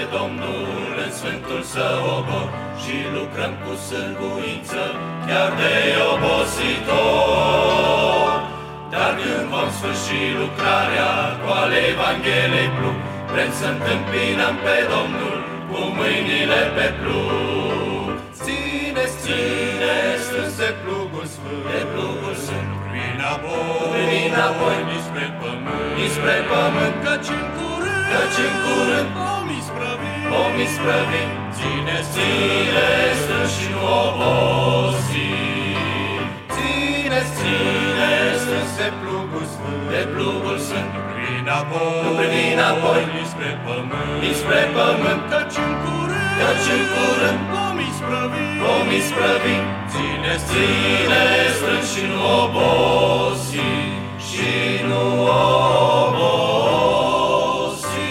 Domnul în sfântul său obor și lucrăm cu sârguință, chiar de obositor. Dar când vom sfârși lucrarea, cu ale Evangheliei plug, vrem să întâmpinăm pe Domnul cu mâinile pe plug. Ține-ți strâns de plugul sfânt, de plugul sfânt, privi înapoi, nispre pământ, căci în curând vom isprăvi. Ține-ți strâns și nu obosi. Ține-ți strâns de plugul sfânt, nu privi înapoi, nispre pământ, căci în curând vom isprăvi. Ține-ți strâns și nu obosi, și nu obosi.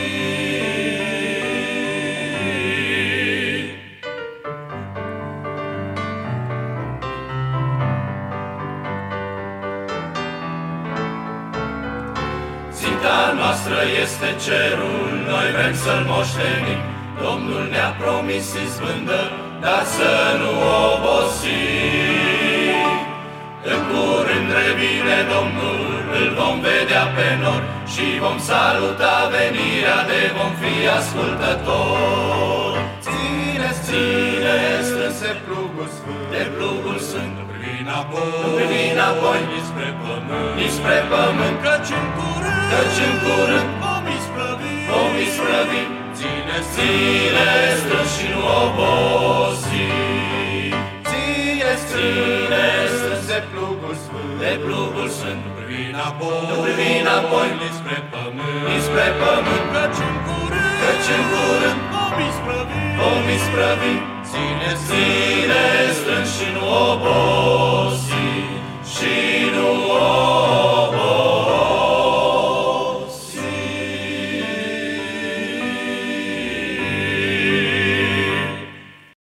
Ținta noastră este cerul, noi vrem să-l moștenim. Domnul ne-a promis izbândă, dar să nu obosim. În curând revine Domnul, îl vom vedea pe nor și vom saluta venirea de vom fi ascultători. Ține-ți strâns de plugul sfânt, nu privi înapoi, nispre pământ, căci în curând vom isprăvi. Ține-ți strâns și nu obosi. Ține-ți strâns de plugul sfânt, nu privi înapoi, nispre pământ, căci în curând vom isprăvi. Ține-ți strâns și nu obosi.